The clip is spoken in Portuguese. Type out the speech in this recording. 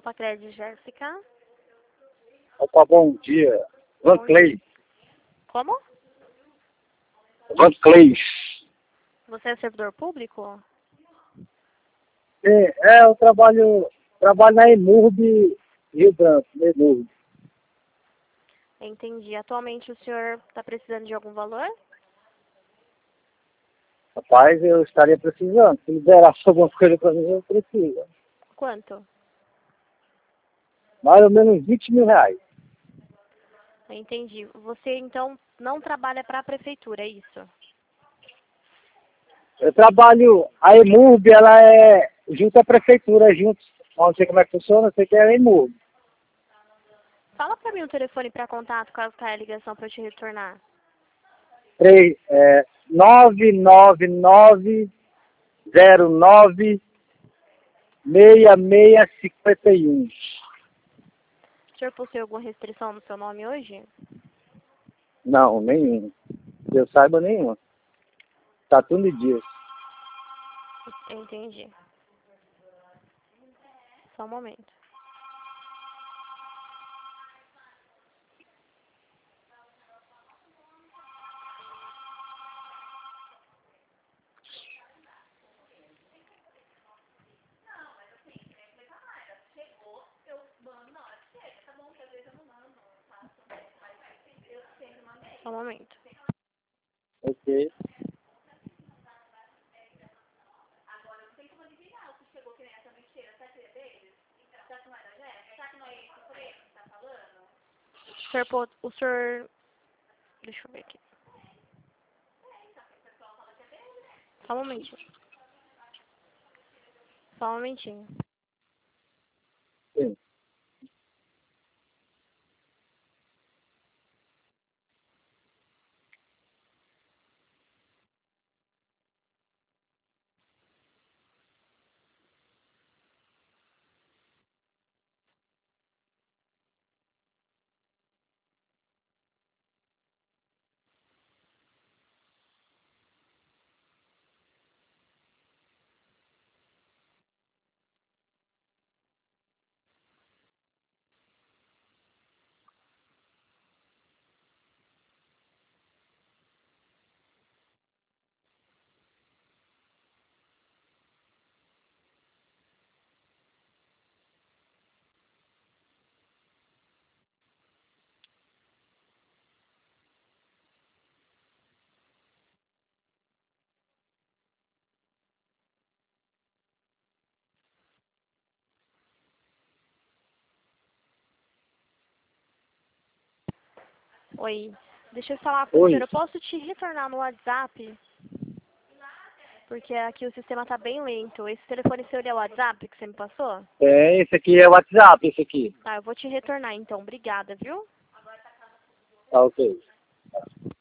Opa, Crédito Jéssica. Opa, bom dia. Van Clay. Como? Van Clay. Você é servidor público? Eu trabalho na EMURB Rio Branco, na EMURB. Entendi. Atualmente o senhor está precisando de algum valor? Rapaz, eu estaria precisando. Se liberasse alguma coisa para mim, eu preciso. Quanto? Mais ou menos 20 mil reais. Entendi. Você então não trabalha para a prefeitura, é isso? Eu trabalho, a EMURB, ela é junto à prefeitura, junto. Não sei como é que funciona, eu sei que é a EMURB. Fala para mim o telefone para contato, caso caia a ligação para eu te retornar. 999096651. O senhor possui alguma restrição no seu nome hoje? Não, nenhum. Que eu saiba nenhuma. Tá tudo em dia. Entendi. Só um momento. Só um momento. Ok. O senhor... Deixa eu ver aqui. Só um momentinho. Só um momentinho. Sim. Oi. Deixa eu falar com o Oi. senhor. Eu posso te retornar no WhatsApp? Porque aqui o sistema tá bem lento. Esse telefone seu é o WhatsApp que você me passou? Esse aqui é o WhatsApp, esse aqui. Tá, eu vou te retornar então. Obrigada, viu? Tá ok.